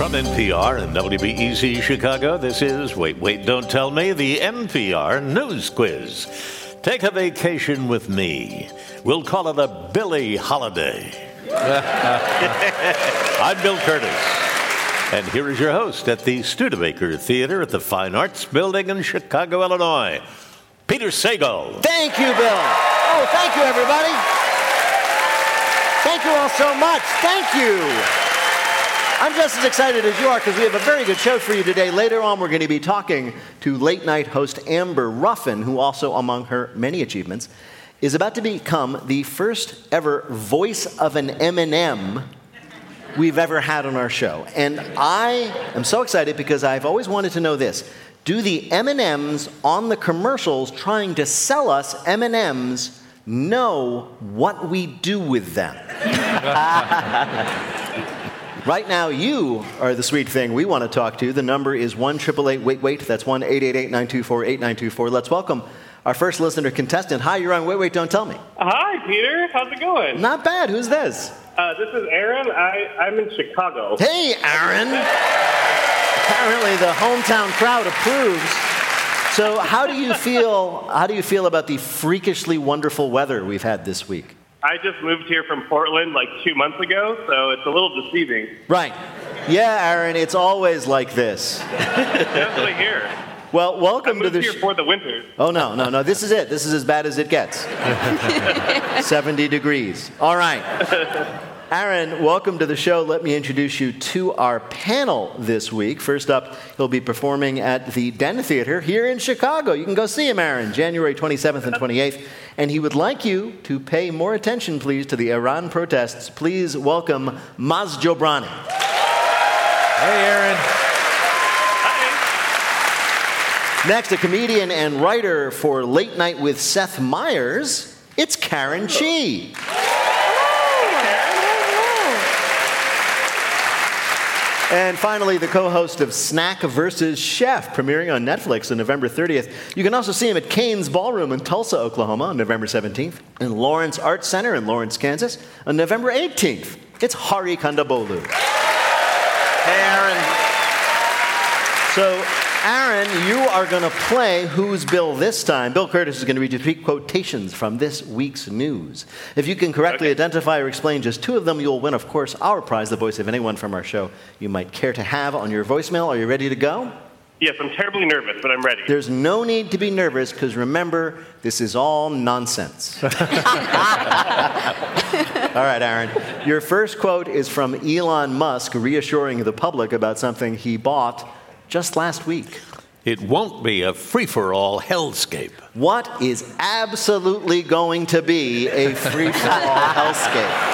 From NPR and WBEZ Chicago, this is Wait, Don't Tell Me, the NPR News Quiz. Take a vacation with me. We'll call it a Billy holiday. I'm Bill Curtis. And here is your host at the Studebaker Theater at the Fine Arts Building in Chicago, Illinois, Peter Sagal. Thank you, Bill. Oh, thank you, everybody. Thank you all so much. Thank you. I'm just as excited as you are because we have a very good show for you today. Later on, we're going to be talking to late-night host Amber Ruffin, who also, among her many achievements, is about to become the first ever voice of an M&M we've ever had on our show. And I am so excited because I've always wanted to know this. Do the M&Ms on the commercials trying to sell us M&Ms know what we do with them? Right now, you are the sweet thing we want to talk to. The number is 1-888-WAIT-WAIT. That's 1-888-924-8924. Let's welcome our first listener contestant. Hi, you're on Wait, Don't Tell Me. Hi, Peter. How's it going? Not bad. Who's this? This is Aaron. I'm in Chicago. Hey, Aaron. Apparently, the hometown crowd approves. So, how do you feel about the freakishly wonderful weather we've had this week? I just moved here from Portland like 2 months ago, so it's a little deceiving. Right. Yeah, Aaron, it's always like this. Definitely here. Well, welcome to the here for the winter. Oh, no. This is it. This is as bad as it gets. 70 degrees. All right. Aaron, welcome to the show. Let me introduce you to our panel this week. First up, he'll be performing at the Den Theater here in Chicago. You can go see him, Aaron, January 27th and 28th. And he would like you to pay more attention, please, to the Iran protests. Please welcome Maz Jobrani. Hey, Aaron. Hi. Next, a comedian and writer for Late Night with Seth Meyers, it's Karen Chee. And finally, the co-host of Snack vs. Chef, premiering on Netflix on November 30th. You can also see him at Kane's Ballroom in Tulsa, Oklahoma on November 17th, and Lawrence Arts Center in Lawrence, Kansas on November 18th. It's Hari Kondabolu. Hey, Aaron. So, Aaron, you are going to play Who's Bill this time. Bill Curtis is going to read you 3 quotations from this week's news. If you can correctly identify or explain just 2 of them, you'll win, of course, our prize, the voice of anyone from our show you might care to have on your voicemail. Are you ready to go? Yes, I'm terribly nervous, but I'm ready. There's no need to be nervous because remember, this is all nonsense. All right, Aaron. Your first quote is from Elon Musk reassuring the public about something he bought just last week. It won't be a free-for-all hellscape. What is absolutely going to be a free-for-all hellscape?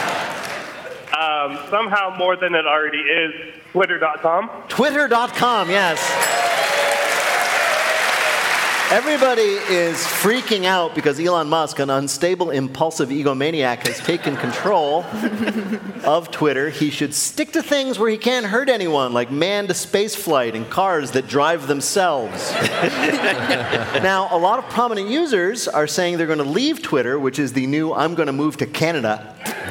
Somehow more than it already is, Twitter.com. Twitter.com, yes. Everybody is freaking out because Elon Musk, an unstable, impulsive egomaniac, has taken control of Twitter. He should stick to things where he can't hurt anyone, like manned spaceflight and cars that drive themselves. Now, a lot of prominent users are saying they're going to leave Twitter, which is the new I'm going to move to Canada.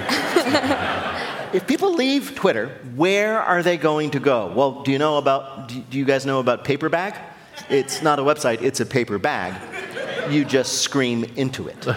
If people leave Twitter, where are they going to go? Well, do you guys know about Paperbag? It's not a website, it's a paper bag. You just scream into it.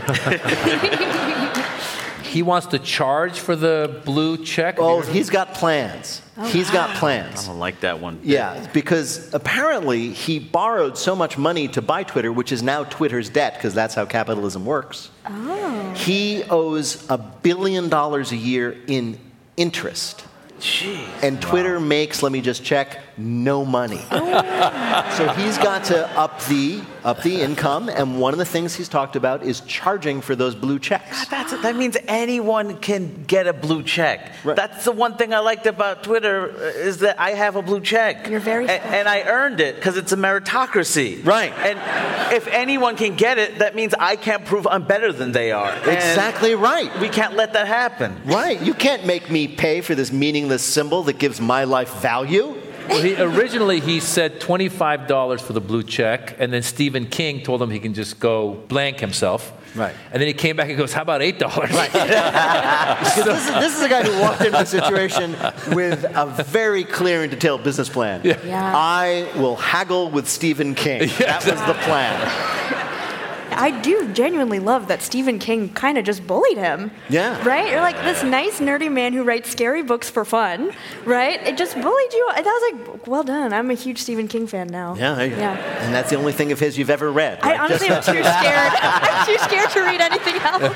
He wants to charge for the blue check? Oh, he's got plans. He's got plans. I don't like that one. Yeah, because apparently he borrowed so much money to buy Twitter, which is now Twitter's debt, because that's how capitalism works. Oh. He owes $1 billion a year in interest. Jeez. And Twitter makes, let me just check, no money. So he's got to up the income, and one of the things he's talked about is charging for those blue checks. That means anyone can get a blue check. Right. That's the one thing I liked about Twitter is that I have a blue check. You're very and I earned it because it's a meritocracy. Right. And if anyone can get it, that means I can't prove I'm better than they are. Exactly right. We can't let that happen. Right. You can't make me pay for this meaningless symbol that gives my life value. Well, originally he said $25 for the blue check, and then Stephen King told him he can just go blank himself. Right. And then he came back and goes, how about $8? Right. This is a guy who walked into the situation with a very clear and detailed business plan. Yeah. I will haggle with Stephen King. That was the plan. I do genuinely love that Stephen King kind of just bullied him. Yeah. Right? You're like this nice, nerdy man who writes scary books for fun, right? It just bullied you. That was like, well done. I'm a huge Stephen King fan now. Yeah. And that's the only thing of his you've ever read. I Right? honestly am too scared. I'm too scared to read anything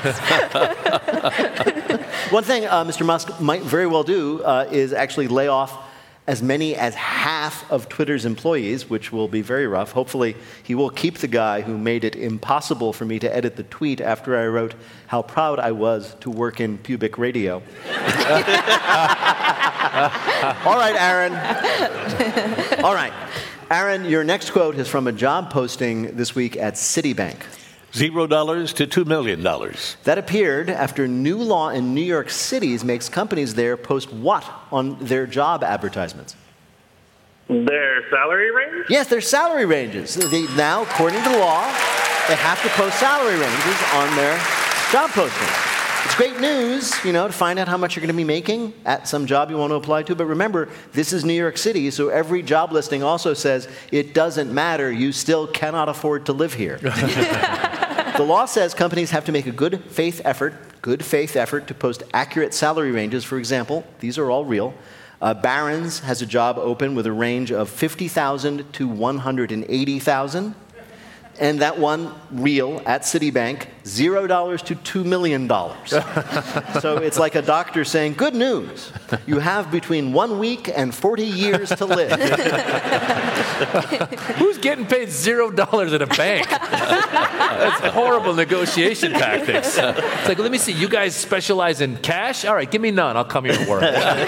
else. One thing Mr. Musk might very well do is actually lay off as many as half of Twitter's employees, which will be very rough. Hopefully, he will keep the guy who made it impossible for me to edit the tweet after I wrote how proud I was to work in pubic radio. All right, Aaron. All right. Aaron, your next quote is from a job posting this week at Citibank. $0 to $2 million. That appeared after new law in New York City makes companies there post what on their job advertisements? Their salary range? Yes, their salary ranges. Now, according to law, they have to post salary ranges on their job posting. It's great news, to find out how much you're going to be making at some job you want to apply to. But remember, this is New York City, so every job listing also says it doesn't matter. You still cannot afford to live here. The law says companies have to make a good faith effort to post accurate salary ranges. For example, these are all real. Barron's has a job open with a range of $50,000 to $180,000. And that one, real, at Citibank, $0 to $2 million. So it's like a doctor saying, good news, you have between 1 week and 40 years to live. Who's getting paid $0 at a bank? That's horrible negotiation tactics. It's like, let me see, you guys specialize in cash? All right, give me none. I'll come here to work.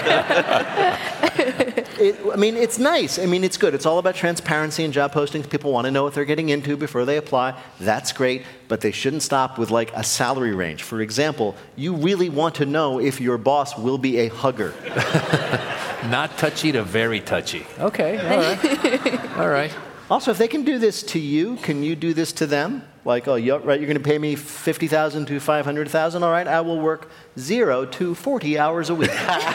It's nice. It's good. It's all about transparency in job postings. People want to know what they're getting into before they apply. That's great, but they shouldn't stop with like a salary range. For example, you really want to know if your boss will be a hugger. Not touchy to very touchy. Okay, all right. All right. Also, if they can do this to you, can you do this to them? Like, right, you're going to pay me $50,000 to $500,000. All right, I will work 0 to 40 hours a week.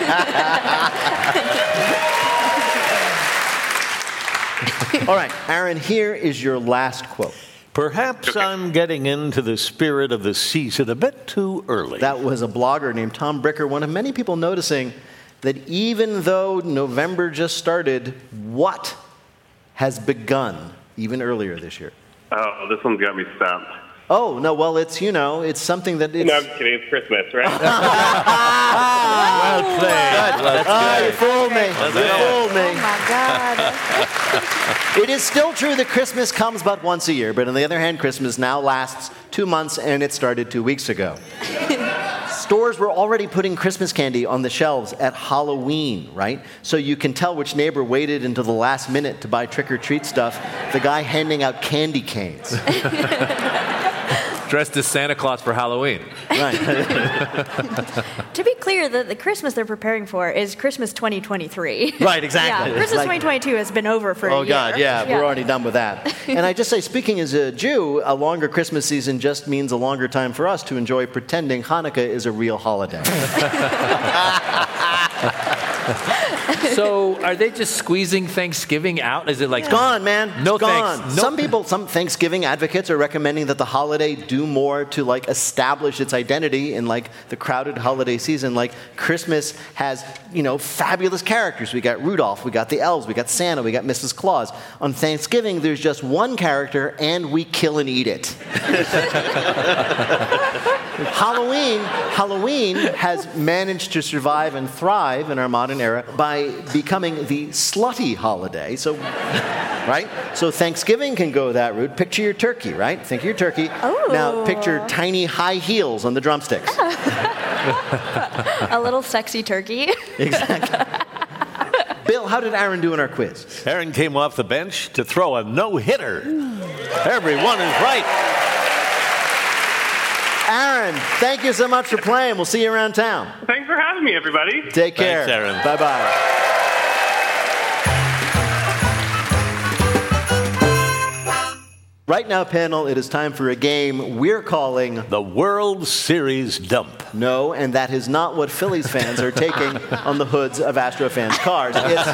All right, Aaron, here is your last quote. Perhaps I'm getting into the spirit of the season a bit too early. That was a blogger named Tom Bricker, one of many people noticing that even though November just started, what has begun even earlier this year? Oh, this one's got me stumped. Oh, no, well, it's something that it's... No, I'm kidding. It's Christmas, right? Well played. You fooled me. You fooled me. Oh, my God. It is still true that Christmas comes but once a year, but on the other hand, Christmas now lasts 2 months, and it started 2 weeks ago. Stores were already putting Christmas candy on the shelves at Halloween, right? So you can tell which neighbor waited until the last minute to buy trick-or-treat stuff. The guy handing out candy canes. Dressed as Santa Claus for Halloween. Right. To be clear, the Christmas they're preparing for is Christmas 2023. Right, exactly. Yeah, Christmas 2022 has been over for a year. Oh, God, yeah, we're already done with that. And I just say, speaking as a Jew, a longer Christmas season just means a longer time for us to enjoy pretending Hanukkah is a real holiday. So are they just squeezing Thanksgiving out? Is it like... It's gone, man. No it's gone. thanks. Some Thanksgiving advocates are recommending that the holiday do more to like establish its identity in like the crowded holiday season. Like Christmas has, fabulous characters. We got Rudolph, we got the elves, we got Santa, we got Mrs. Claus. On Thanksgiving, there's just one character and we kill and eat it. Halloween has managed to survive and thrive in our modern era by becoming the slutty holiday. So, right? So Thanksgiving can go that route. Picture your turkey, right? Think of your turkey. Ooh. Now picture tiny high heels on the drumsticks. A little sexy turkey. Exactly. Bill, how did Aaron do in our quiz? Aaron came off the bench to throw a no-hitter. Everyone is right. Aaron, thank you so much for playing. We'll see you around town. Thanks for having me, everybody. Take care. Thanks, Aaron. Bye-bye. Right now, panel, it is time for a game we're calling The World Series Dump. No, and that is not what Phillies fans are taking on the hoods of Astro fans' cars. It's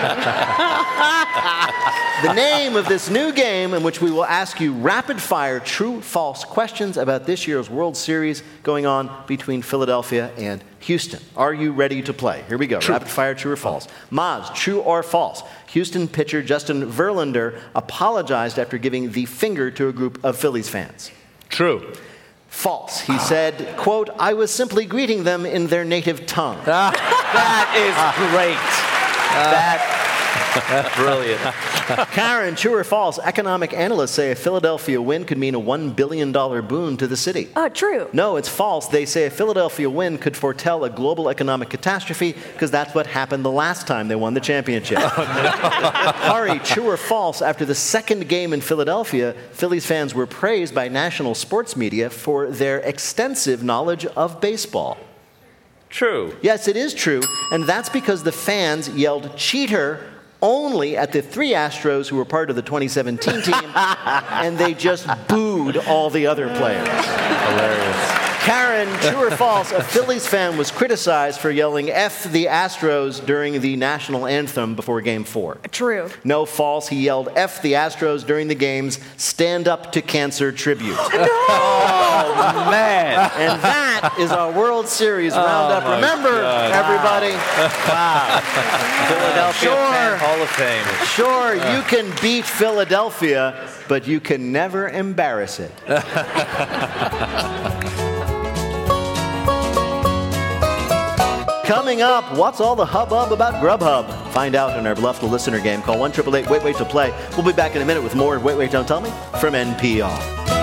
the name of this new game in which we will ask you rapid-fire, true-false questions about this year's World Series going on between Philadelphia and Houston. Are you ready to play? Here we go. Rapid-fire, true or false. Maz, true or false? Houston pitcher Justin Verlander apologized after giving the finger to a group of Phillies fans. True. False. He said, quote, "I was simply greeting them in their native tongue." That is great. Brilliant. Karen, true or false? Economic analysts say a Philadelphia win could mean a $1 billion boon to the city. True. No, it's false. They say a Philadelphia win could foretell a global economic catastrophe because that's what happened the last time they won the championship. Hari, true or false? After the second game in Philadelphia, Phillies fans were praised by national sports media for their extensive knowledge of baseball. True. Yes, it is true, and that's because the fans yelled "cheater" only at the 3 Astros who were part of the 2017 team, and they just booed all the other players. Hilarious. Karen, true or false? A Phillies fan was criticized for yelling "F the Astros" during the national anthem before Game 4. True. No, false. He yelled "F the Astros" during the game's Stand Up to Cancer tribute. Oh, man. And that is our World Series roundup. Remember, everybody. Wow. Philadelphia Fan Hall of Fame. Sure, you can beat Philadelphia, but you can never embarrass it. Coming up, what's all the hubbub about Grubhub? Find out in our Bluff the Listener game. Call 1-888-WAIT-WAIT to play. We'll be back in a minute with more Wait, Wait, Don't Tell Me from NPR.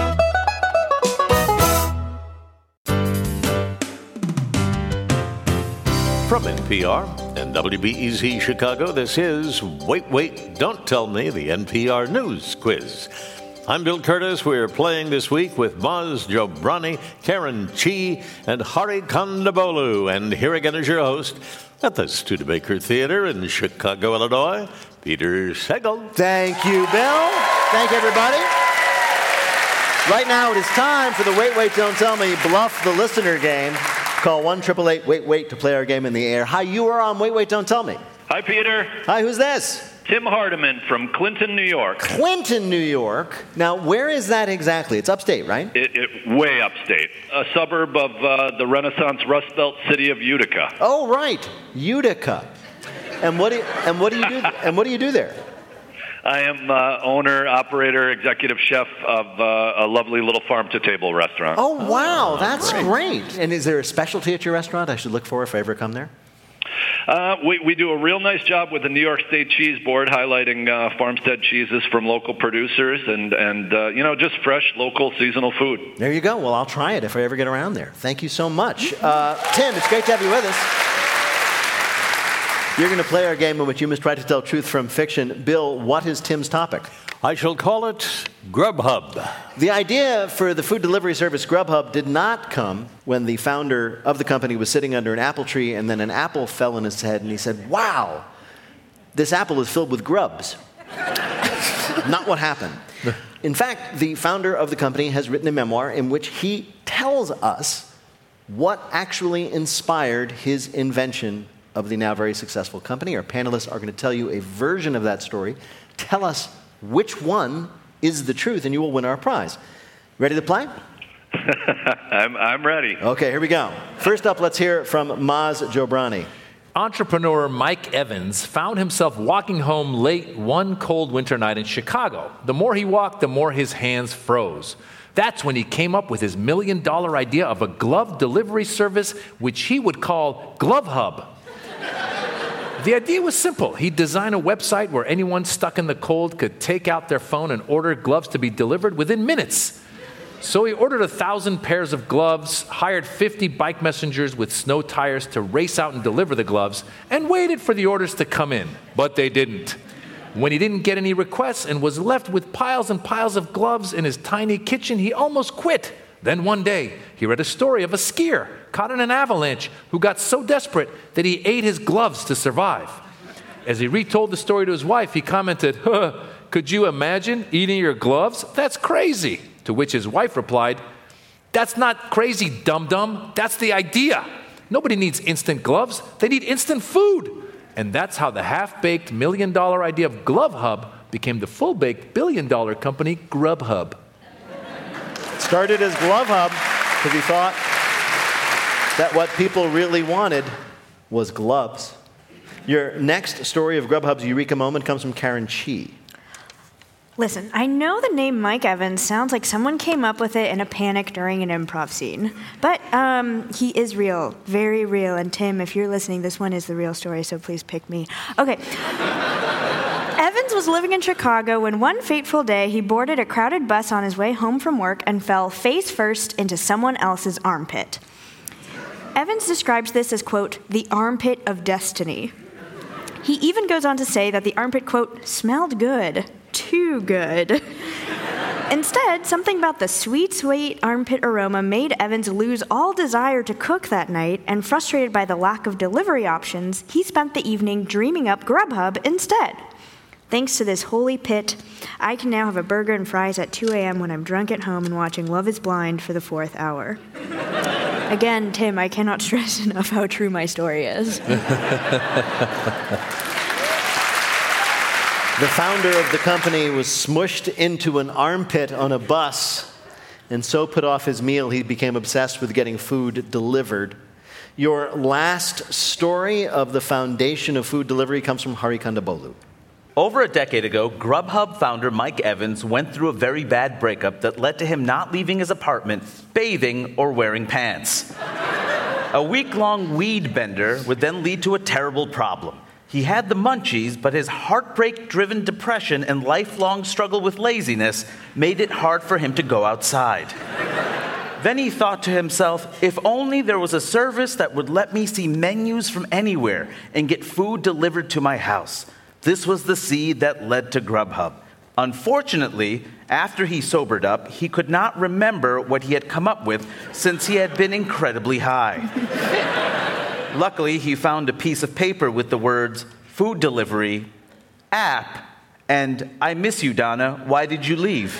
From NPR and WBEZ Chicago, this is Wait, Wait, Don't Tell Me, the NPR News Quiz. I'm Bill Curtis. We're playing this week with Maz Jobrani, Karen Chi, and Hari Kondabolu. And here again is your host at the Studebaker Theater in Chicago, Illinois, Peter Sagal. Thank you, Bill. Thank you, everybody. Right now it is time for the Wait, Wait, Don't Tell Me Bluff the Listener game. Call 1-888-WAIT-WAIT to play our game in the air. Hi, you are on Wait, Wait, Don't Tell Me. Hi, Peter. Hi, who's this? Tim Hardiman from Clinton, New York. Clinton, New York. Now, where is that exactly? It's upstate, right? Way upstate. A suburb of the Renaissance Rust Belt city of Utica. Oh, right. Utica. And what do you do there? I am owner, operator, executive chef of a lovely little farm-to-table restaurant. Oh, wow. That's great. And is there a specialty at your restaurant I should look for if I ever come there? We do a real nice job with the New York State Cheese Board, highlighting farmstead cheeses from local producers and just fresh, local, seasonal food. There you go. Well, I'll try it if I ever get around there. Thank you so much. Tim, it's great to have you with us. You're going to play our game in which you must try to tell truth from fiction. Bill, what is Tim's topic? I shall call it Grubhub. The idea for the food delivery service Grubhub did not come when the founder of the company was sitting under an apple tree and then an apple fell in his head and he said, "Wow, this apple is filled with grubs." Not what happened. In fact, the founder of the company has written a memoir in which he tells us what actually inspired his invention of the now very successful company. Our panelists are going to tell you a version of that story. Tell us which one is the truth, and you will win our prize. Ready to play? I'm ready. Okay, here we go. First up, let's hear from Maz Jobrani. Entrepreneur Mike Evans found himself walking home late one cold winter night in Chicago. The more he walked, the more his hands froze. That's when he came up with his $1 million idea of a glove delivery service, which he would call GloveHub. The idea was simple. He'd design a website where anyone stuck in the cold could take out their phone and order gloves to be delivered within minutes. So he ordered 1,000 pairs of gloves, hired 50 bike messengers with snow tires to race out and deliver the gloves, and waited for the orders to come in. But they didn't. When he didn't get any requests and was left with piles and piles of gloves in his tiny kitchen, he almost quit. Then one day, he read a story of a skier caught in an avalanche who got so desperate that he ate his gloves to survive. As he retold the story to his wife, he commented, could you imagine eating your gloves? That's crazy. To which his wife replied, that's not crazy, dum-dum. That's the idea. Nobody needs instant gloves. They need instant food. And that's how the half-baked $1 million idea of Glove Hub became the full-baked billion-dollar company Grubhub. Started as Glove Hub because he thought that what people really wanted was gloves. Your next story of Grubhub's Eureka moment comes from Karen Chi. Listen, I know the name Mike Evans sounds like someone came up with it in a panic during an improv scene. But he is real, very real. And Tim, if you're listening, this one is the real story, so please pick me. Okay. Evans was living in Chicago when one fateful day he boarded a crowded bus on his way home from work and fell face first into someone else's armpit. Evans describes this as, quote, the armpit of destiny. He even goes on to say that the armpit, quote, smelled good. Too good. Instead, something about the sweet armpit aroma made Evans lose all desire to cook that night, and frustrated by the lack of delivery options, he spent the evening dreaming up Grubhub instead. Thanks to this holy pit, I can now have a burger and fries at 2 a.m. when I'm drunk at home and watching Love is Blind for the 4th hour. Again, Tim, I cannot stress enough how true my story is. The founder of the company was smushed into an armpit on a bus and so put off his meal he became obsessed with getting food delivered. Your last story of the foundation of food delivery comes from Hari Kondabolu. Over a decade ago, Grubhub founder Mike Evans went through a very bad breakup that led to him not leaving his apartment, bathing, or wearing pants. A week-long weed bender would then lead to a terrible problem. He had the munchies, but his heartbreak-driven depression and lifelong struggle with laziness made it hard for him to go outside. Then he thought to himself, if only there was a service that would let me see menus from anywhere and get food delivered to my house. This was the seed that led to Grubhub. Unfortunately, after he sobered up, he could not remember what he had come up with since he had been incredibly high. Luckily, he found a piece of paper with the words, food delivery, app, and I miss you, Donna, why did you leave?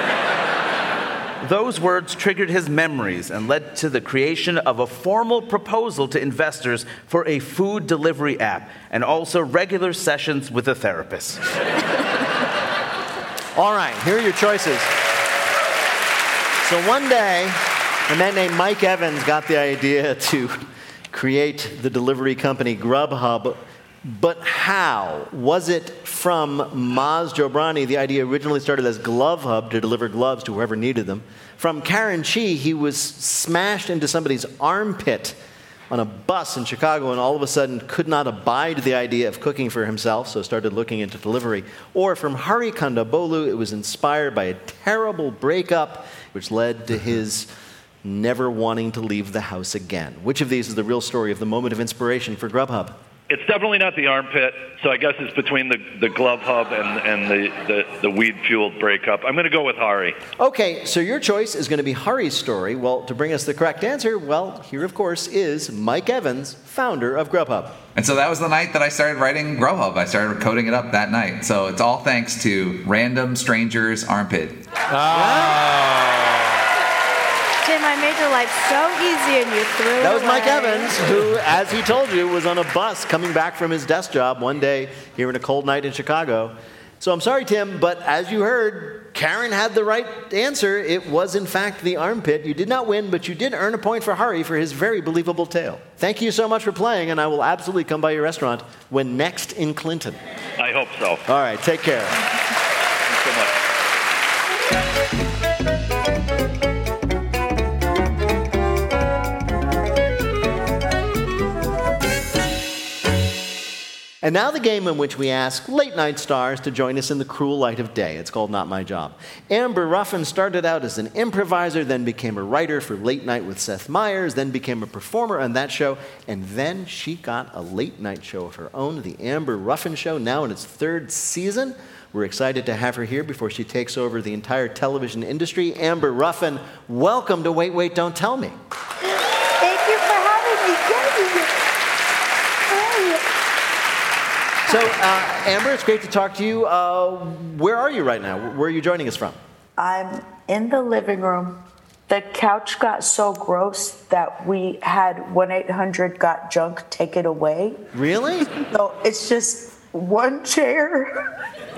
Those words triggered his memories and led to the creation of a formal proposal to investors for a food delivery app and also regular sessions with a therapist. All right, here are your choices. So one day, a man named Mike Evans got the idea to create the delivery company Grubhub, but how? Was it from Maz Jobrani? The idea originally started as Glove Hub to deliver gloves to whoever needed them. From Karen Chi, he was smashed into somebody's armpit on a bus in Chicago and all of a sudden could not abide the idea of cooking for himself, so started looking into delivery. Or from Hari Kondabolu, it was inspired by a terrible breakup, which led to his never wanting to leave the house again. Which of these is the real story of the moment of inspiration for Grubhub? It's definitely not the armpit, so I guess it's between the Glove Hub and the weed-fueled breakup. I'm going to go with Hari. Okay, so your choice is going to be Hari's story. Well, to bring us the correct answer, well, here, of course, is Mike Evans, founder of Grubhub. And so that was the night that I started writing Grubhub. I started coding it up that night. So it's all thanks to random strangers' armpit. Tim, I made your life so easy and you threw it That was away. Mike Evans, who, as he told you, was on a bus coming back from his desk job one day here in a cold night in Chicago. So I'm sorry, Tim, but as you heard, Karen had the right answer. It was, in fact, the armpit. You did not win, but you did earn a point for Hari for his very believable tale. Thank you so much for playing, and I will absolutely come by your restaurant when next in Clinton. I hope so. All right, take care. Thanks so much. And now the game in which we ask late-night stars to join us in the cruel light of day. It's called Not My Job. Amber Ruffin started out as an improviser, then became a writer for Late Night with Seth Meyers, then became a performer on that show, and then she got a late-night show of her own, The Amber Ruffin Show, now in its 3rd season. We're excited to have her here before she takes over the entire television industry. Amber Ruffin, welcome to Wait, Wait, Don't Tell Me. Thank you for having me. So, Amber, it's great to talk to you. Where are you right now? Where are you joining us from? I'm in the living room. The couch got so gross that we had 1-800-GOT-JUNK take it away. Really? So it's just one chair.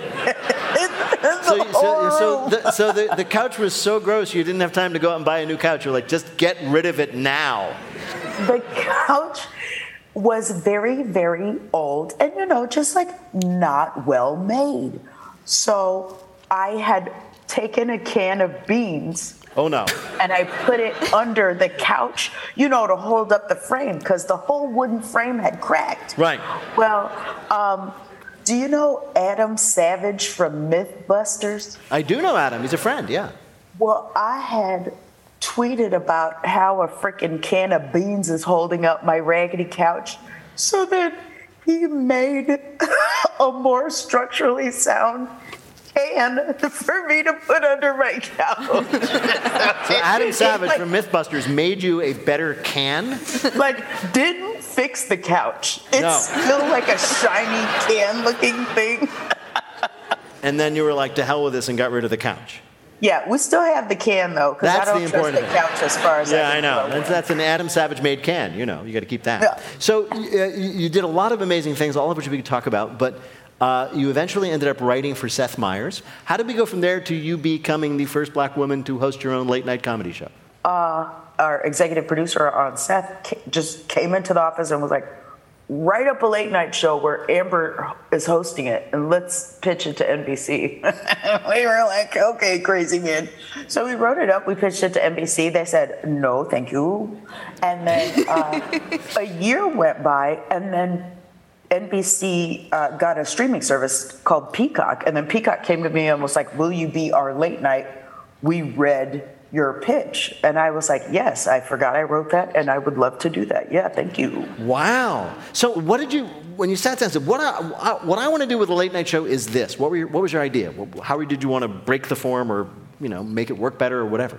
So the couch was so gross you didn't have time to go out and buy a new couch. You're like, just get rid of it now. The couch was very, very old and, just like not well made. So I had taken a can of beans. Oh, no. And I put it under the couch, to hold up the frame because the whole wooden frame had cracked. Right. Well, do you know Adam Savage from Mythbusters? I do know Adam. He's a friend, yeah. Well, I had tweeted about how a freaking can of beans is holding up my raggedy couch. So then he made a more structurally sound can for me to put under my couch. So Adam Savage from Mythbusters made you a better can? Didn't fix the couch. It's still like a shiny can-looking thing. And then you were like, to hell with this, and got rid of the couch. Yeah, we still have the can, though, because I don't trust the couch as far as I know. That's an Adam Savage-made can. You got to keep that. Yeah. So you did a lot of amazing things, all of which we could talk about, but you eventually ended up writing for Seth Meyers. How did we go from there to you becoming the first black woman to host your own late-night comedy show? Our executive producer on Seth just came into the office and was like, write up a late-night show where Amber is hosting it, and let's pitch it to NBC. We were like, okay, crazy man. So we wrote it up. We pitched it to NBC. They said, no, thank you. And then a year went by, and then NBC got a streaming service called Peacock, and then Peacock came to me and was like, will you be our late night? We read your pitch. And I was like, yes, I forgot I wrote that, and I would love to do that. Yeah, thank you. Wow. So when you sat down and said, what I want to do with a late night show is this, what was your idea? How did you want to break the form or, make it work better or whatever?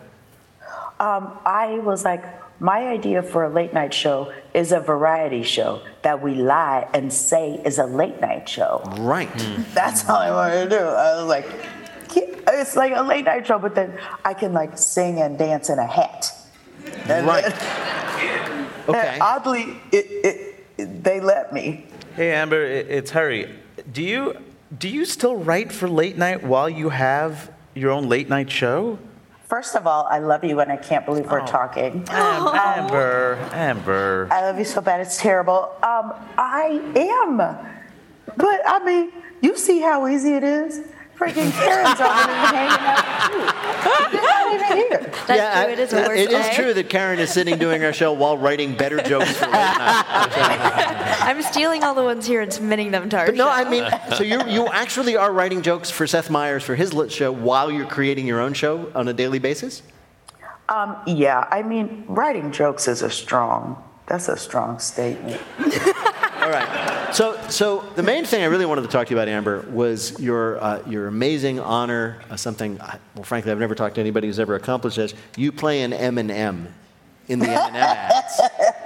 I was like, my idea for a late night show is a variety show that we lie and say is a late night show. Right. That's all I wanted to do. I was like, it's like a late night show, but then I can sing and dance in a hat. And right. Okay. And oddly, they let me. Hey Amber, it's Harry. Do you still write for late night while you have your own late night show? First of all, I love you and I can't believe we're talking. Amber. I love you so bad, it's terrible. I am. But, you see how easy it is? Freaking Karen's over there hanging out with you. You're not even here. That's true, it is a worse It is day. true that Karen is sitting doing our show while writing better jokes for late night. I'm stealing all the ones here and submitting them to our But no, show. so you actually are writing jokes for Seth Meyers for his show while you're creating your own show on a daily basis? Yeah, writing jokes is that's a strong statement. All right. So the main thing I really wanted to talk to you about, Amber, was your amazing honor, something, frankly, I've never talked to anybody who's ever accomplished this. You play an M&M in the M&M ads.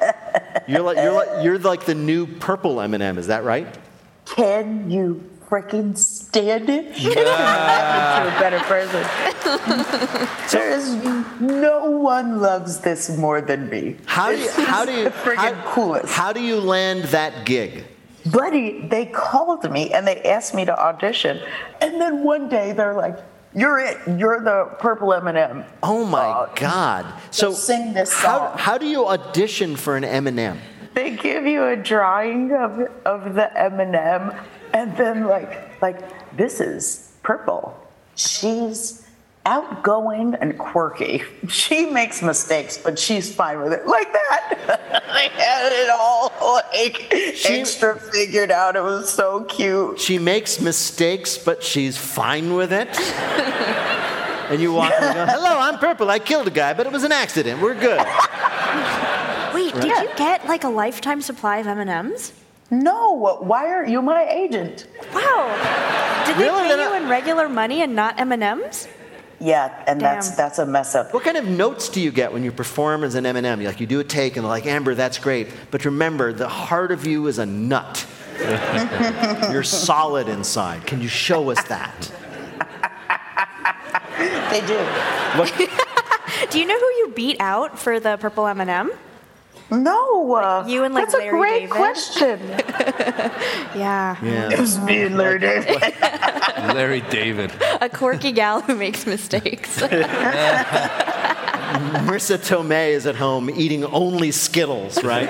You're like the new purple M&M, is that right? Can you freaking stand it? You couldn't happen to a better person. There is no one loves this more than me. How do you freaking coolest. How do you land that gig? Buddy, they called me and they asked me to audition, and then one day they're like, "You're it. You're the purple M&M." Oh my God! So sing this song. How do you audition for an M&M? They give you a drawing of the M&M, and then like this is purple. She's outgoing and quirky. She makes mistakes, but she's fine with it. Like that. They had it all extra figured out. It was so cute. She makes mistakes, but she's fine with it. And you walk in and go, "Hello, I'm purple. I killed a guy, but it was an accident. We're good." Wait, did you get a lifetime supply of M&Ms? No, why are you my agent? Wow. Did they pay you in regular money and not M&Ms? Yeah, and Damn. that's a mess up. What kind of notes do you get when you perform as an M&M? You do a take and they're like, "Amber, that's great, but remember, the heart of you is a nut." You're solid inside. Can you show us that? They do. Do you know who you beat out for the purple M&M? No. You and, like, that's Larry a great David? question. Yeah. It was me and Larry David. Larry David. A quirky gal who makes mistakes. Marissa Tomei is at home eating only Skittles, right?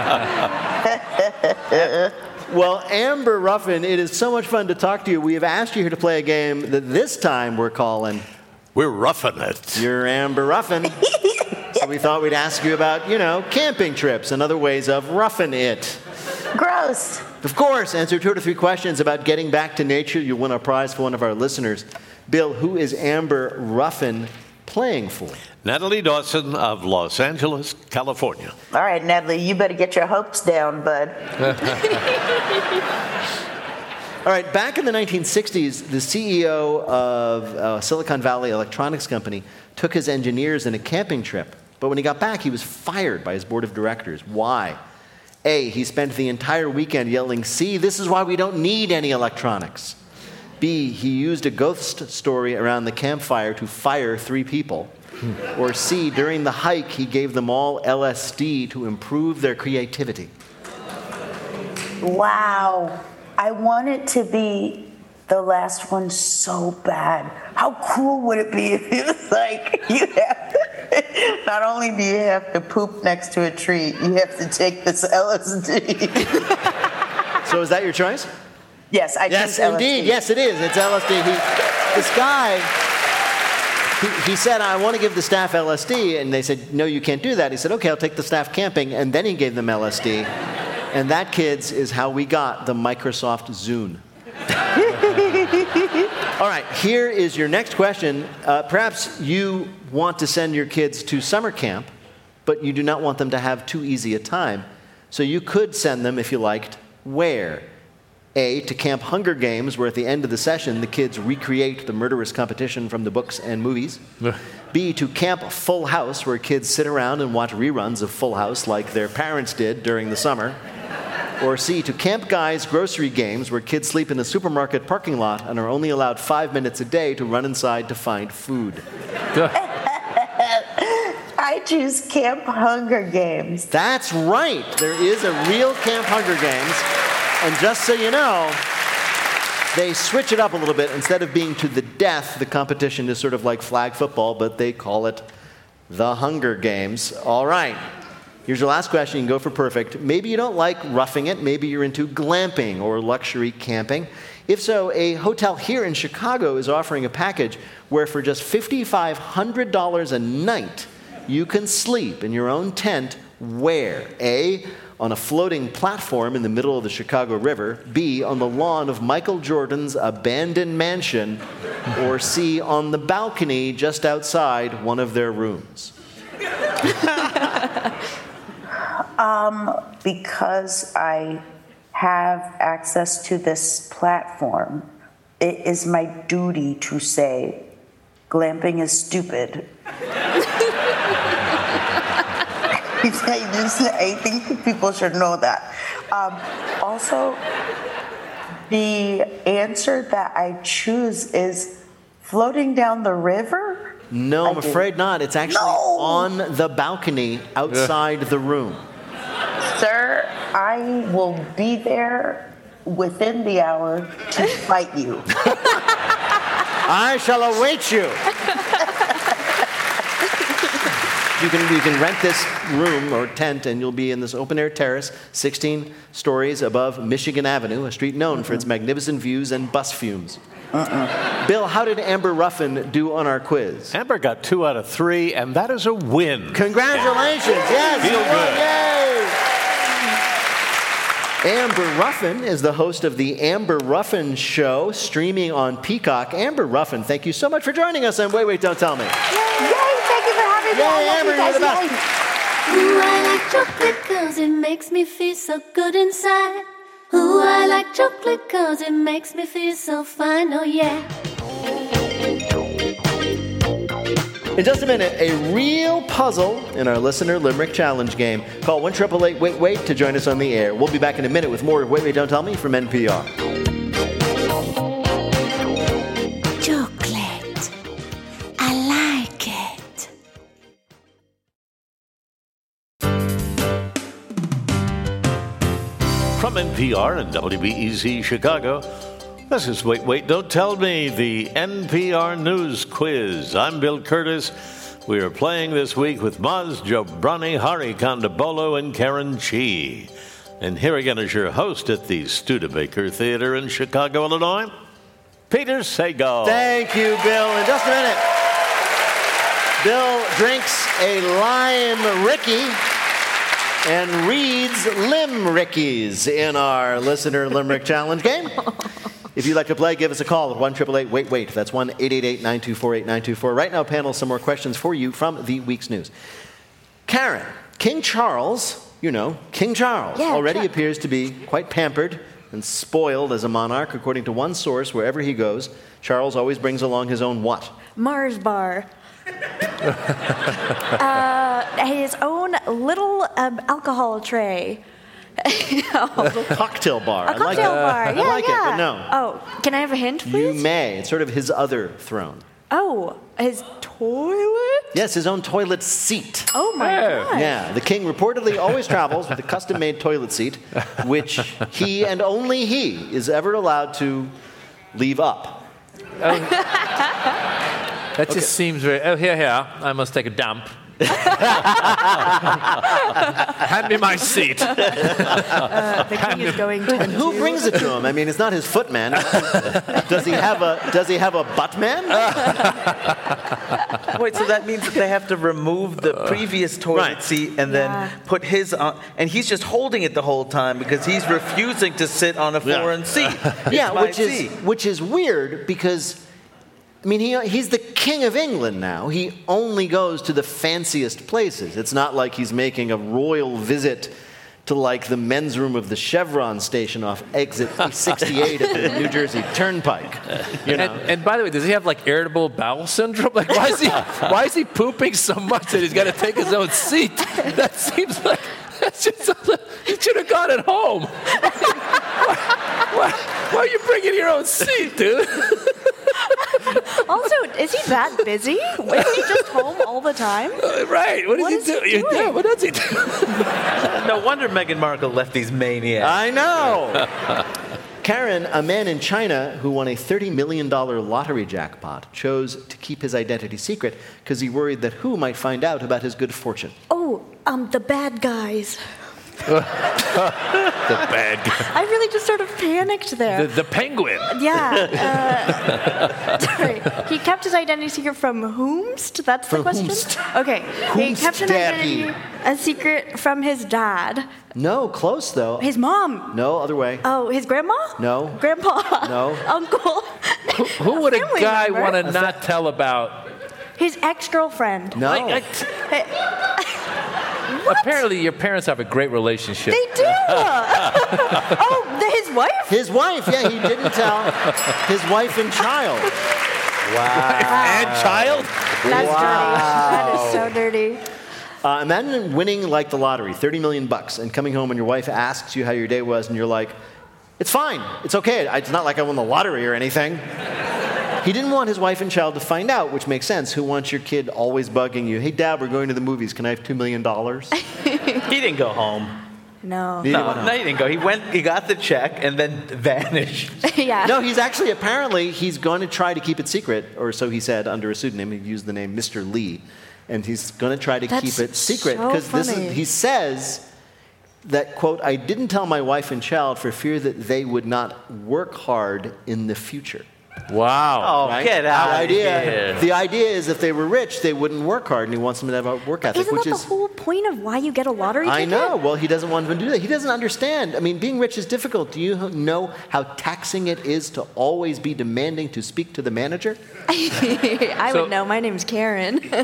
Well, Amber Ruffin, it is so much fun to talk to you. We have asked you here to play a game that this time we're calling... We're roughing it. You're Amber Ruffin. So we thought we'd ask you about, camping trips and other ways of roughing it. Gross. Of course, answer 2 to 3 questions about getting back to nature. You'll win a prize for one of our listeners. Bill, who is Amber Ruffin playing for? Natalie Dawson of Los Angeles, California. All right, Natalie, you better get your hopes down, bud. All right, back in the 1960s, the CEO of Silicon Valley Electronics Company took his engineers on a camping trip. But when he got back, he was fired by his board of directors. Why? A, he spent the entire weekend yelling, "See, this is why we don't need any electronics." B, he used a ghost story around the campfire to fire 3 people. Or C, during the hike, he gave them all LSD to improve their creativity. Wow. I want it to be the last one so bad. How cool would it be if it was like, not only do you have to poop next to a tree, you have to take this LSD. So is that your choice? Yes, I Yes, choose LSD. indeed. Yes, it is. It's LSD. This guy, he said, "I want to give the staff LSD." And they said, "No, you can't do that." He said, "Okay, I'll take the staff camping." And then he gave them LSD. And that, kids, is how we got the Microsoft Zune. All right, here is your next question. Perhaps you want to send your kids to summer camp, but you do not want them to have too easy a time. So you could send them, if you liked, where? A, to Camp Hunger Games, where at the end of the session, the kids recreate the murderous competition from the books and movies. B, to Camp Full House, where kids sit around and watch reruns of Full House like their parents did during the summer. Or C, to Camp Guy's Grocery Games, where kids sleep in the supermarket parking lot and are only allowed 5 minutes a day to run inside to find food. I choose Camp Hunger Games. That's right. There is a real Camp Hunger Games. And just so you know, they switch it up a little bit. Instead of being to the death, the competition is sort of like flag football, but they call it the Hunger Games. All right. Here's your last question. You can go for perfect. Maybe you don't like roughing it. Maybe you're into glamping or luxury camping. If so, a hotel here in Chicago is offering a package where for just $5,500 a night, you can sleep in your own tent where? A, on a floating platform in the middle of the Chicago River. B, on the lawn of Michael Jordan's abandoned mansion. Or C, on the balcony just outside one of their rooms. Because I have access to this platform, it is my duty to say glamping is stupid. I think people should know that. Also, the answer that I choose is floating down the river? No, I'm afraid not. It's actually on the balcony outside the room. Sir, I will be there within the hour to fight you. I shall await you. You can rent this room or tent, and you'll be in this open-air terrace, 16 stories above Michigan Avenue, a street known for its magnificent views and bus fumes. Bill, how did Amber Ruffin do on our quiz? Amber got 2 out of 3, and that is a win. Congratulations. Yes, Feel you won. good. Yay! Amber Ruffin is the host of the Amber Ruffin Show, streaming on Peacock. Amber Ruffin, thank you so much for joining us on Wait, Don't Tell Me. Yay, thank you for having me. Yay, Amber, you're the best. Ooh, I like chocolate 'cause it makes me feel so good inside. Ooh, I like chocolate 'cause it makes me feel so fine, oh yeah. In just a minute, a real puzzle in our Listener Limerick Challenge game. Call 1-888-WAIT-WAIT to join us on the air. We'll be back in a minute with more Wait, Wait, Don't Tell Me from NPR. Chocolate. I like it. From NPR and WBEZ Chicago, this is Wait, Wait, Don't Tell Me, the NPR News Quiz. I'm Bill Curtis. We are playing this week with Maz Jobrani, Hari Kondabolu, and Karen Chi. And here again is your host at the Studebaker Theater in Chicago, Illinois, Peter Sagal. Thank you, Bill. In just a minute, Bill drinks a lime Ricky and reads Limrickies in our Listener Limerick Challenge game. If you'd like to play, give us a call at 1-888-WAIT-WAIT. That's 1-888-924-8924. Right now, panel, some more questions for you from the week's news. Karen, King Charles, you know, King Charles, already appears to be quite pampered and spoiled as a monarch. According to one source, wherever he goes, Charles always brings along his own what? Mars bar. His own little alcohol tray. A cocktail bar. A cocktail bar, yeah, I like it, but no. Oh, can I have a hint, please? You may. It's sort of his other throne. Oh, his toilet? Yes, his own toilet seat. Oh, my God. Yeah, the king reportedly always travels with a custom-made toilet seat, which he and only he is ever allowed to leave up. That just seems very... Oh, here, I must take a dump. Hand me my seat. The king is going to... And who brings it to him? I mean, it's not his footman. Does he have a buttman? Wait, so that means they have to remove the previous toilet seat and then put his on, and he's just holding it the whole time because he's refusing to sit on a foreign seat. Which is weird because, I mean, he's the king of England now. He only goes to the fanciest places. It's not like he's making a royal visit to, like, the men's room of the Chevron station off exit 68 at the New Jersey Turnpike. You know? And by the way, does he have, like, irritable bowel syndrome? Like, why is he pooping so much that he's got to take his own seat? That seems like... He should have gone at home. Why are you bringing your own seat, dude? Also, is he that busy? Is he just home all the time? Right. What is he doing? Yeah, what does he do? No wonder Meghan Markle left these maniacs. I know. Karen, a man in China who won a $30 million lottery jackpot, chose to keep his identity secret because he worried that who might find out about his good fortune. Oh, the bad guys. The bad guy. I really just sort of panicked there. The penguin. Yeah. Sorry. He kept his identity secret from whomst? That's the question? Okay. He kept an identity a secret from his dad. No, close though. His mom. No, other way. Oh, his grandma? No. Grandpa? No. Uncle? Who would a guy want to not tell about? His ex-girlfriend. No. Apparently, your parents have a great relationship. They do. Oh, his wife? His wife, yeah, he didn't tell his wife and child. Wow. And child? That's dirty. That is so dirty. Imagine winning like the lottery, $30 million, and coming home and your wife asks you how your day was, and you're like, it's fine, it's okay, it's not like I won the lottery or anything. He didn't want his wife and child to find out, which makes sense. Who wants your kid always bugging you? Hey, Dad, we're going to the movies. Can I have $2 million? He didn't go home. No. He didn't go. He got the check and then vanished. Yeah. No, he's actually, apparently, he's going to try to keep it secret, or so he said, under a pseudonym. He used the name Mr. Lee. And he's going to try to keep it secret. Because he says that, quote, I didn't tell my wife and child for fear that they would not work hard in the future. Wow. Oh, right? Get out of here. The idea is if they were rich, they wouldn't work hard, and he wants them to have a work ethic. Isn't that the whole point of why you get a lottery ticket? I know. Well, he doesn't want them to do that. He doesn't understand. I mean, being rich is difficult. Do you know how taxing it is to always be demanding to speak to the manager? I would know. My name's Karen. Game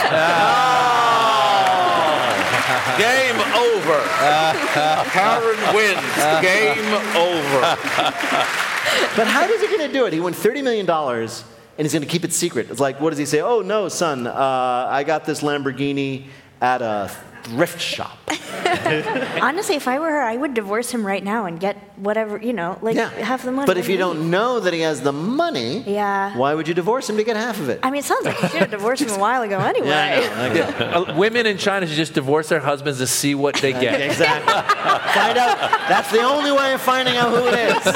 over. Karen wins. Game over. But how is he going to do it? He won $30 million, and he's going to keep it secret. It's like, what does he say? Oh, no, son, I got this Lamborghini at a thrift shop. Honestly, if I were her, I would divorce him right now and get whatever, half the money. But if you don't know that he has the money, why would you divorce him to get half of it? I mean, it sounds like you should have divorced him a while ago anyway. Women in China should just divorce their husbands to see what they get. Exactly. Find out. That's the only way of finding out who it is.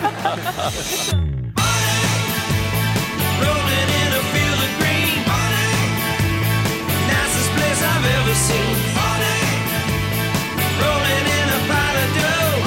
Rolling in a field of green. Nicest place I've ever seen. Rolling in a pile of dough.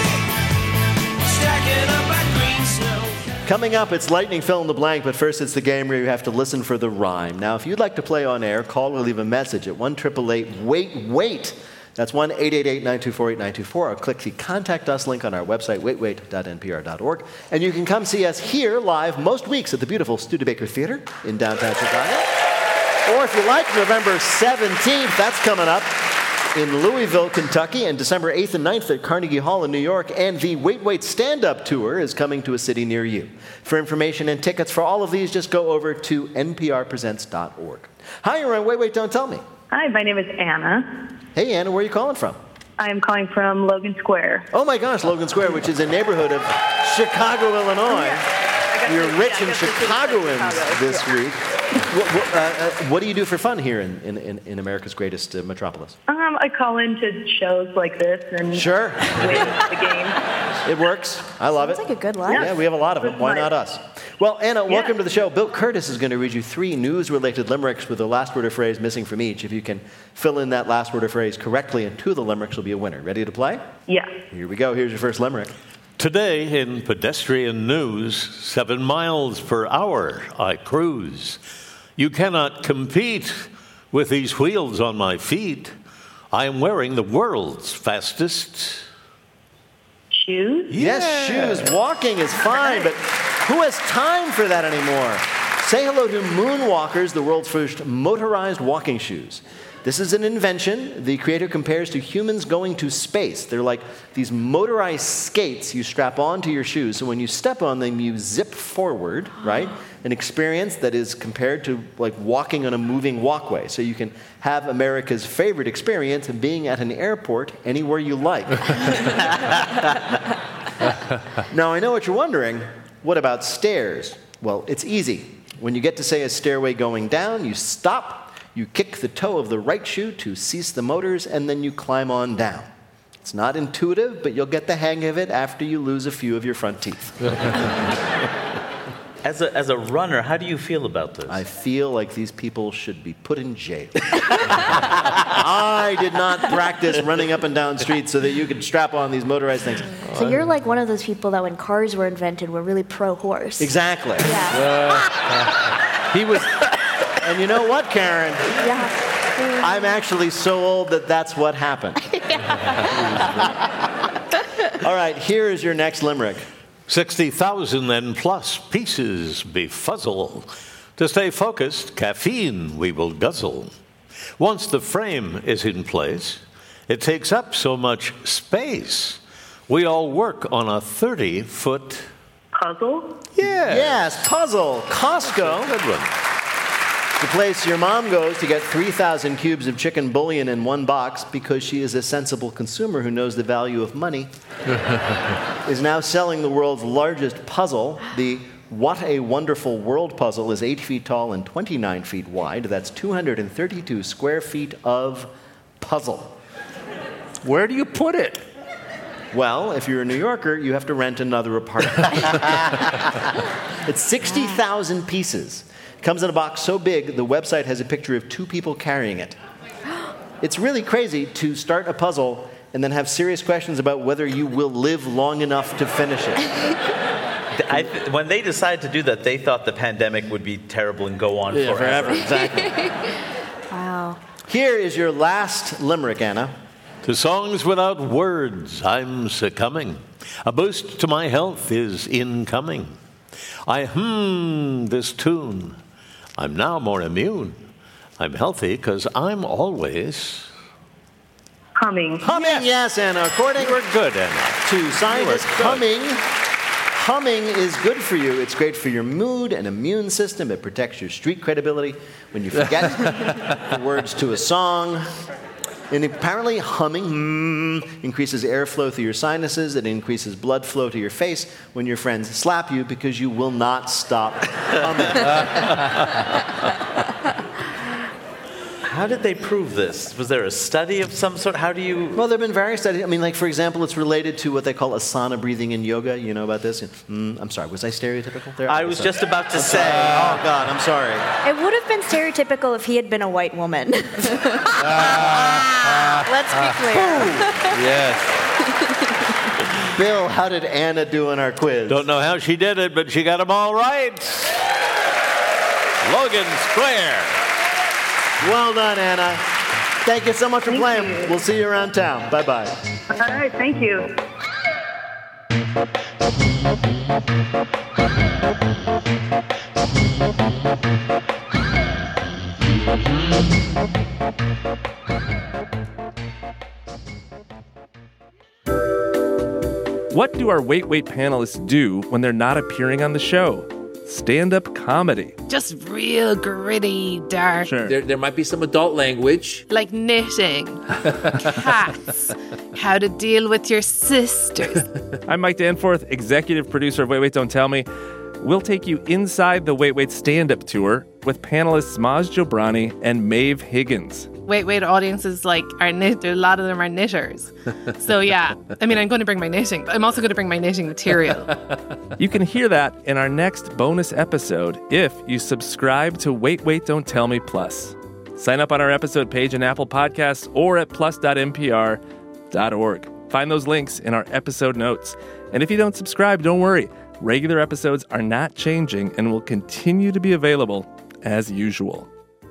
Stacking up like green snow. Coming up, it's Lightning Fill in the Blank, but first it's the game where you have to listen for the rhyme. Now, if you'd like to play on air, call or leave a message at 1-888-WAIT-WAIT. That's 1-888-924-8924, or click the Contact Us link on our website, waitwait.npr.org. And you can come see us here live most weeks at the beautiful Studebaker Theater in downtown Chicago. Or if you like, November 17th, that's coming up in Louisville, Kentucky, and December 8th and 9th at Carnegie Hall in New York. And the Wait Wait Stand-Up Tour is coming to a city near you. For information and tickets for all of these, just go over to nprpresents.org. Hi, you're on Wait Wait, Don't Tell Me. Hi, my name is Anna. Hey, Anna, where are you calling from? I'm calling from Logan Square. Oh, my gosh, Logan Square, which is a neighborhood of Chicago, Illinois. We're rich in Chicagoans this week. What do you do for fun here in America's greatest metropolis? I call into shows like this and win the game. It works. I love it. Sounds like a good life. Yeah, we have a lot of them. Why not us? Well, Anna, welcome to the show. Bill Curtis is going to read you 3 news-related limericks with the last word or phrase missing from each. If you can fill in that last word or phrase correctly and 2 of the limericks will be a winner. Ready to play? Yeah. Here we go. Here's your first limerick. Today in pedestrian news, 7 miles per hour I cruise. You cannot compete with these wheels on my feet. I am wearing the world's fastest shoes. Yes, shoes. Walking is fine, but who has time for that anymore? Say hello to Moonwalkers, the world's first motorized walking shoes. This is an invention the creator compares to humans going to space. They're like these motorized skates you strap onto your shoes, so when you step on them, you zip forward, right? An experience that is compared to like walking on a moving walkway. So you can have America's favorite experience of being at an airport anywhere you like. Now, I know what you're wondering. What about stairs? Well, it's easy. When you get to say a stairway going down, you stop. You kick the toe of the right shoe to cease the motors, and then you climb on down. It's not intuitive, but you'll get the hang of it after you lose a few of your front teeth. As a runner, how do you feel about this? I feel like these people should be put in jail. I did not practice running up and down streets so that you could strap on these motorized things. So you're like one of those people that when cars were invented were really pro-horse. Exactly. Yeah. He was... And you know what, Karen? Yeah. I'm actually so old that that's what happened. All right, here is your next limerick. 60,000 and plus pieces befuzzle. To stay focused, caffeine we will guzzle. Once the frame is in place, it takes up so much space. We all work on a 30-foot... Puzzle? Yeah. Yes, puzzle. Costco. Good one. The place your mom goes to get 3,000 cubes of chicken bouillon in one box because she is a sensible consumer who knows the value of money, is now selling the world's largest puzzle. The What a Wonderful World puzzle is 8 feet tall and 29 feet wide. That's 232 square feet of puzzle. Where do you put it? Well, if you're a New Yorker, you have to rent another apartment. It's 60,000 pieces. Comes in a box so big, the website has a picture of 2 people carrying it. It's really crazy to start a puzzle and then have serious questions about whether you will live long enough to finish it. When they decided to do that, they thought the pandemic would be terrible and go on forever. Exactly. Wow. Here is your last limerick, Anna. To songs without words, I'm succumbing. A boost to my health is incoming. I this tune. I'm now more immune. I'm healthy because I'm always... Humming. Humming, yes, Anna. According We're good, Anna. to scientists, humming Humming is good for you. It's great for your mood and immune system. It protects your street credibility when you forget the words to a song. And apparently humming increases airflow through your sinuses. It increases blood flow to your face when your friends slap you because you will not stop humming. How did they prove this? Was there a study of some sort? How do you... Well, there have been various studies. I mean, like, for example, it's related to what they call asana breathing in yoga. You know about this? I'm sorry, was I stereotypical there? I was just about to say... Oh, God, I'm sorry. It would have been stereotypical if he had been a white woman. Let's be clear. Yes. Bill, how did Anna do in our quiz? Don't know how she did it, but she got them all right. Logan Square. Well done, Anna. Thank you so much for playing. We'll see you around town. Bye-bye. All right, thank you. What do our Wait Wait panelists do when they're not appearing on the show? Stand-up comedy. Just real gritty, dark. Sure. There might be some adult language. Like knitting, cats, how to deal with your sisters. I'm Mike Danforth, executive producer of Wait Wait Don't Tell Me. We'll take you inside the Wait Wait stand-up tour with panelists Maz Jobrani and Maeve Higgins. Wait Wait audiences a lot of them are knitters. So yeah, I mean, I'm going to bring my knitting, but I'm also going to bring my knitting material. You can hear that in our next bonus episode if you subscribe to Wait Wait Don't Tell Me Plus. Sign up on our episode page in Apple Podcasts or at plus.npr.org. Find those links in our episode notes. And if you don't subscribe, don't worry. Regular episodes are not changing and will continue to be available as usual.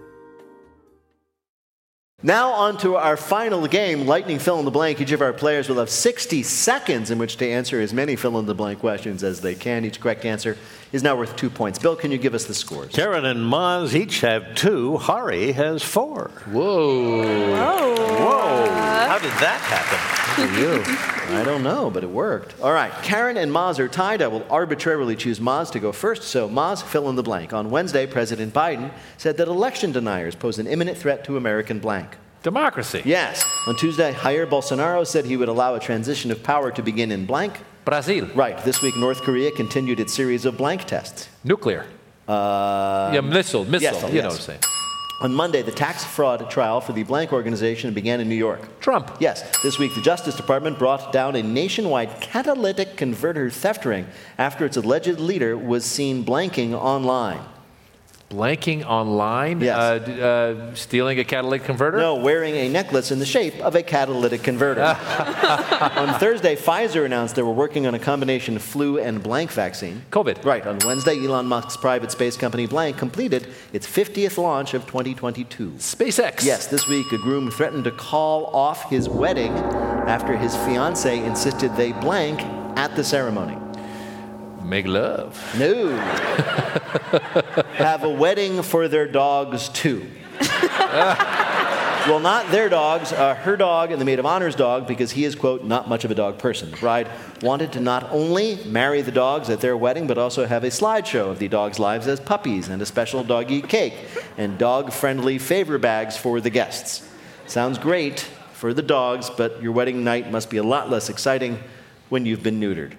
Now on to our final game, Lightning Fill in the Blank. Each of our players will have 60 seconds in which to answer as many fill-in-the-blank questions as they can. Each correct answer is now worth 2 points. Bill, can you give us the scores? Karen and Maz each have 2. Hari has 4. Whoa. Whoa. How did that happen? For you. I don't know, but it worked. All right, Karen and Maz are tied. I will arbitrarily choose Maz to go first. So Maz, fill in the blank. On Wednesday, President Biden said that election deniers pose an imminent threat to American blank. Democracy. Yes. On Tuesday, Jair Bolsonaro said he would allow a transition of power to begin in blank. Brazil. Right. This week, North Korea continued its series of blank tests. Nuclear. Missile. Yes, You know what I'm saying. On Monday, the tax fraud trial for the blank organization began in New York. Trump. Yes. This week, the Justice Department brought down a nationwide catalytic converter theft ring after its alleged leader was seen blanking online. Blanking online? Yes. Stealing a catalytic converter? No, wearing a necklace in the shape of a catalytic converter. On Thursday, Pfizer announced they were working on a combination flu and blank vaccine. COVID. Right. On Wednesday, Elon Musk's private space company Blank completed its 50th launch of 2022. SpaceX. Yes, this week a groom threatened to call off his wedding after his fiancée insisted they blank at the ceremony. Make love. No. Have a wedding for their dogs, too. Well, not their dogs, her dog and the maid of honor's dog, because he is, quote, not much of a dog person. The bride wanted to not only marry the dogs at their wedding, but also have a slideshow of the dogs' lives as puppies and a special doggy cake and dog-friendly favor bags for the guests. Sounds great for the dogs, but your wedding night must be a lot less exciting when you've been neutered.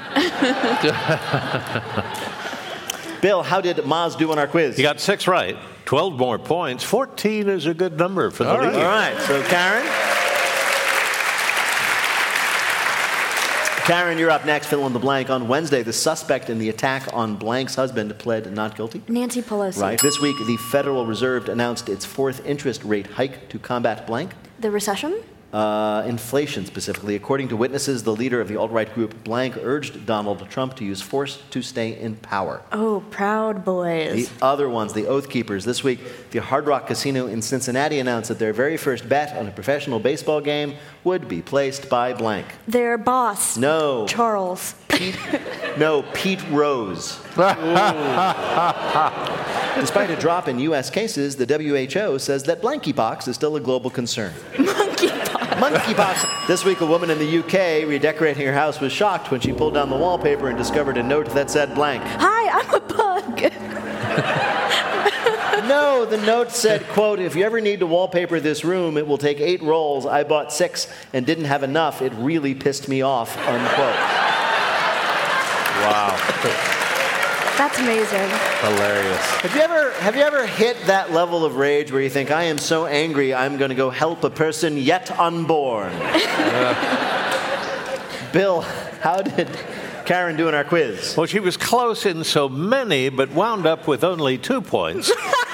Bill, how did Maz do on our quiz? He got 6 right. 12 more points. 14 is a good number for the lead. All right. So, Karen, you're up next. Fill in the blank. On Wednesday, the suspect in the attack on Blank's husband pled not guilty. Nancy Pelosi. Right. This week, the Federal Reserve announced its 4th interest rate hike to combat blank. The recession? Inflation specifically. According to witnesses, the leader of the alt-right group Blank urged Donald Trump to use force to stay in power. Oh, Proud Boys. The other ones, the Oath Keepers. This week, the Hard Rock Casino in Cincinnati announced that their very first bet on a professional baseball game would be placed by blank. Their boss. No. Charles. Pete Rose. Despite a drop in U.S. cases, the WHO says that blankypox is still a global concern. Monkeypox. Monkeypox. This week, a woman in the UK redecorating her house was shocked when she pulled down the wallpaper and discovered a note that said blank. Hi, I'm a bug. No, the note said, quote, if you ever need to wallpaper this room, it will take 8 rolls. I bought 6 and didn't have enough. It really pissed me off, unquote. Wow. That's amazing. Hilarious. Have you ever hit that level of rage where you think, I am so angry, I'm going to go help a person yet unborn? Bill, how did Karen do in our quiz? Well, she was close in so many, but wound up with only 2 points.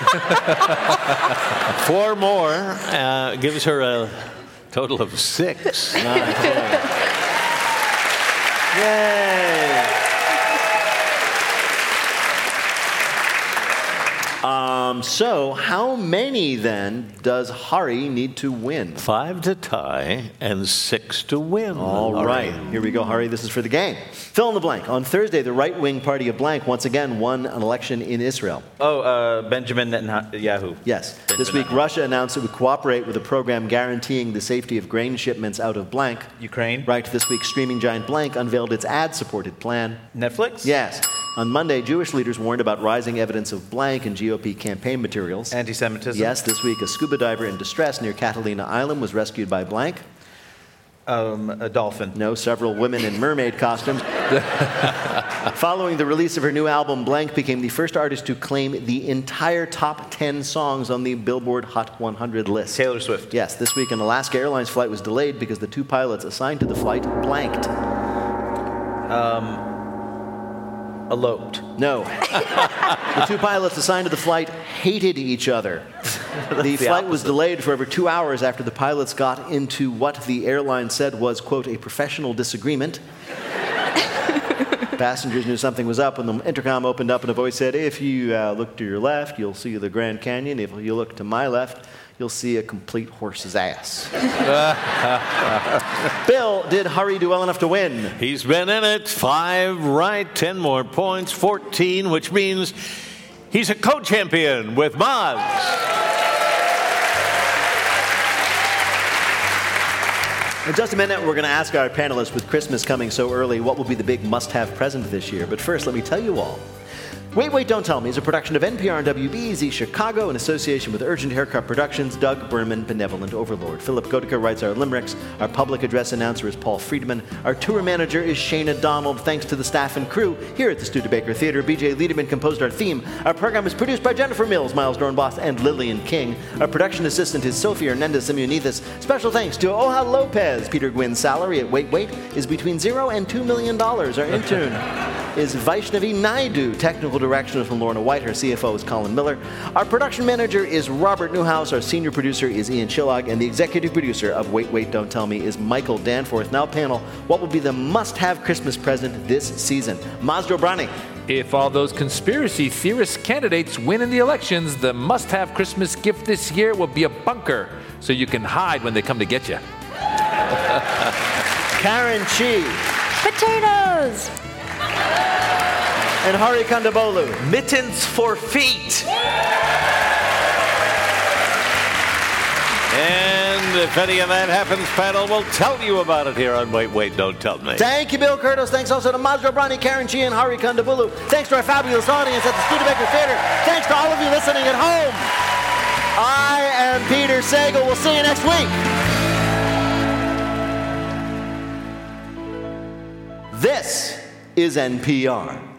4 more gives her a total of 6. Yay! So, how many then does Hari need to win? 5 to tie and 6 to win. All right. Here we go, Hari. This is for the game. Fill in the blank. On Thursday, the right-wing party of blank once again won an election in Israel. Benjamin Netanyahu. Yes. This week, Russia announced it would cooperate with a program guaranteeing the safety of grain shipments out of blank. Ukraine. Right. This week, streaming giant blank unveiled its ad-supported plan. Netflix? Yes. On Monday, Jewish leaders warned about rising evidence of blank in GOP campaign materials. Anti-Semitism? Yes, this week a scuba diver in distress near Catalina Island was rescued by blank. A dolphin. No, several women in mermaid costumes. Following the release of her new album, Blank became the first artist to claim the entire top 10 songs on the Billboard Hot 100 list. Taylor Swift. Yes, this week an Alaska Airlines flight was delayed because the 2 pilots assigned to the flight blanked. Eloped. No. The 2 pilots assigned to the flight hated each other. The flight was delayed for over 2 hours after the pilots got into what the airline said was, quote, a professional disagreement. Passengers knew something was up when the intercom opened up and a voice said, if you look to your left, you'll see the Grand Canyon. If you look to my left, you'll see a complete horse's ass. Bill, did Hari do well enough to win? He's been in it. 5 right, 10 more points, 14, which means he's a co-champion with Maz. In just a minute, we're going to ask our panelists, with Christmas coming so early, what will be the big must-have present this year. But first, let me tell you all. Wait, Wait, Don't Tell Me is a production of NPR and WBEZ Chicago in association with Urgent Haircut Productions, Doug Berman, Benevolent Overlord. Philip Goedeke writes our limericks. Our public address announcer is Paul Friedman. Our tour manager is Shayna Donald. Thanks to the staff and crew here at the Studebaker Theater. BJ Liederman composed our theme. Our program is produced by Jennifer Mills, Miles Dornbos, and Lillian King. Our production assistant is Sophie Hernandez Simeonithis. Special thanks to Oha Lopez. Peter Gwynn's salary at Wait, Wait is between $0 and $2 million. Our intern is Vaishnavi Naidu. Technical direction is from Lorna White. Her CFO is Colin Miller. Our production manager is Robert Newhouse. Our senior producer is Ian Chillog. And the executive producer of Wait, Wait, Don't Tell Me is Michael Danforth. Now, panel, what will be the must-have Christmas present this season? Maz Jobrani. If all those conspiracy theorist candidates win in the elections, the must-have Christmas gift this year will be a bunker so you can hide when they come to get you. Karen Chi. Potatoes. And Hari Kondabolu. Mittens for feet. And if any of that happens, panel will tell you about it here on Wait, Wait, Don't Tell Me. Thank you, Bill Curtis. Thanks also to Maz Jobrani, Karen Chi, and Hari Kondabolu. Thanks to our fabulous audience at the Studebaker Theater. Thanks to all of you listening at home. I am Peter Sagal. We'll see you next week. This is NPR.